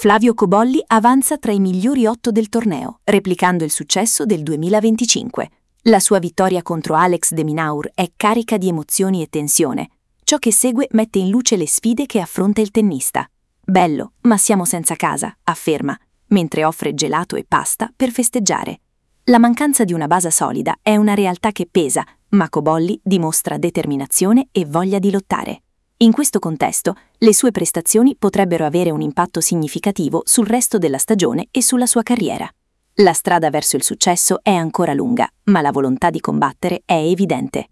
Flavio Cobolli avanza tra i migliori 8 del torneo, replicando il successo del 2025. La sua vittoria contro Alex de Minaur è carica di emozioni e tensione. Ciò che segue mette in luce le sfide che affronta il tennista. Bello, ma siamo senza casa, afferma, mentre offre gelato e pasta per festeggiare. La mancanza di una base solida è una realtà che pesa, ma Cobolli dimostra determinazione e voglia di lottare. In questo contesto, le sue prestazioni potrebbero avere un impatto significativo sul resto della stagione e sulla sua carriera. La strada verso il successo è ancora lunga, ma la volontà di combattere è evidente.